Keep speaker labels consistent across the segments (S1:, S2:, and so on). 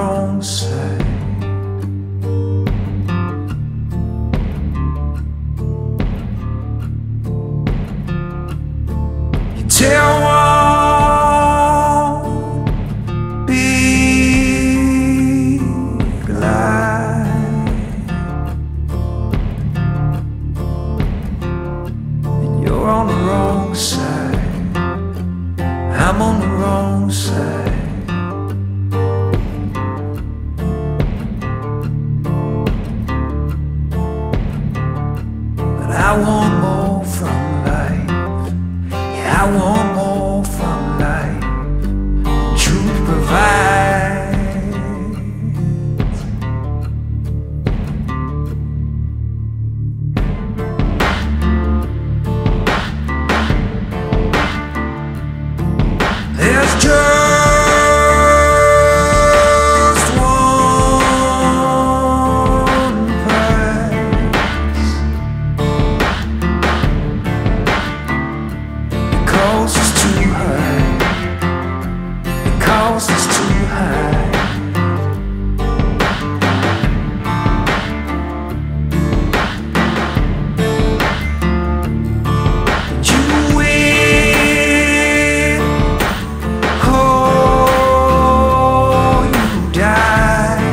S1: wrong side. You tell one big lie, and you're on the wrong side. I'm on the wrong side. But I want more from life. Yeah, I want more from life. Truth provides. There's just one price. The cost is too high. The cost is too high. You win, oh, you die.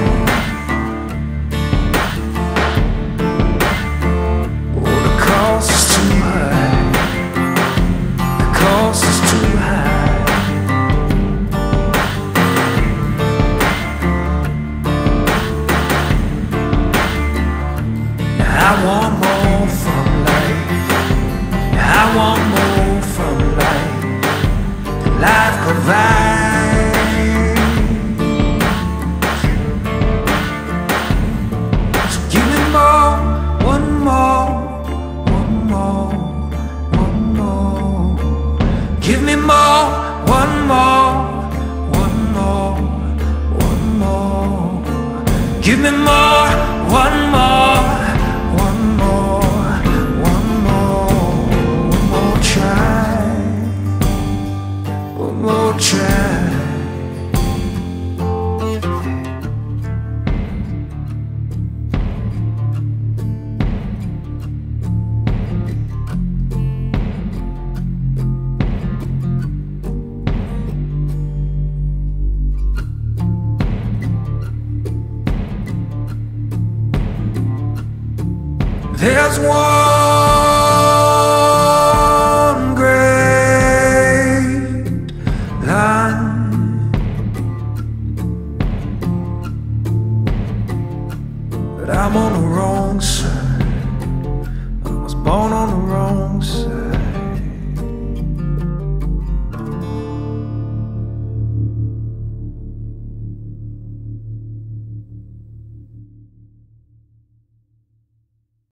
S1: Oh, the cost is too high. The cost is too high. Now I want more from life. Now I want more from life. Life provides. So give me more, one more, one more, one more. Give me more, one more, one more, one more. Give me more, one more, one more, one more, one more try, one more try. There's one